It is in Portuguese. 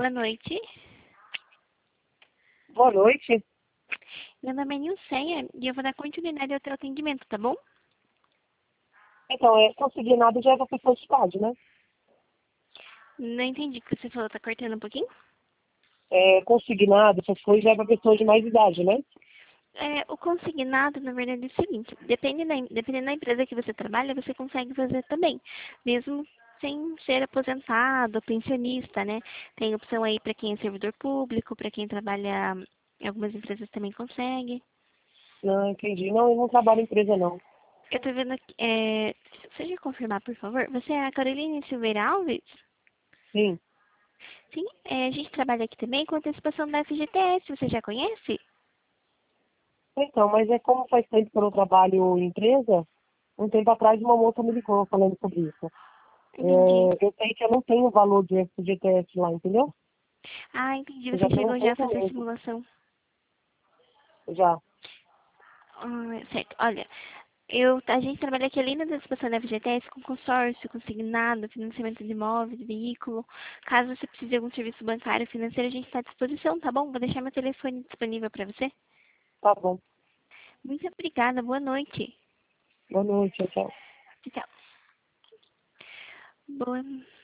Boa noite. Boa noite. Meu nome é Nilceia e eu vou dar continuidade ao teu atendimento, tá bom? Então, consignado já é para pessoa de idade, né? Não entendi o que você falou, tá cortando um pouquinho? Consignado, essas coisas já é para pessoa de mais idade, né? O consignado, na verdade, é o seguinte, dependendo da empresa que você trabalha, você consegue fazer também, mesmo sem ser aposentado, pensionista, né? Tem opção aí para quem é servidor público, para quem trabalha em algumas empresas também consegue. Não, entendi. Não, eu não trabalho em empresa, não. Eu tô vendo aqui, você já confirmar, por favor? Você é a Caroline Silveira Alves? Sim. Sim, a gente trabalha aqui também com antecipação da FGTS, você já conhece? Então, mas como faz tempo que eu não trabalho em empresa, um tempo atrás uma moça me ligou falando sobre isso. Entendi. Eu sei que eu não tenho valor de FGTS lá, entendeu? Ah, entendi, Eu já você tenho um chegou já a tempo fazer a mesmo. simulação. Certo, olha, a gente trabalha aqui além da antecipação da FGTS com consórcio, consignado, financiamento de imóvel, de veículo. Caso você precise de algum serviço bancário, financeiro, a gente está à disposição, tá bom? Vou deixar meu telefone disponível para você. Tá bom. Muito obrigada, boa noite. Boa noite, tchau. Tchau. Boa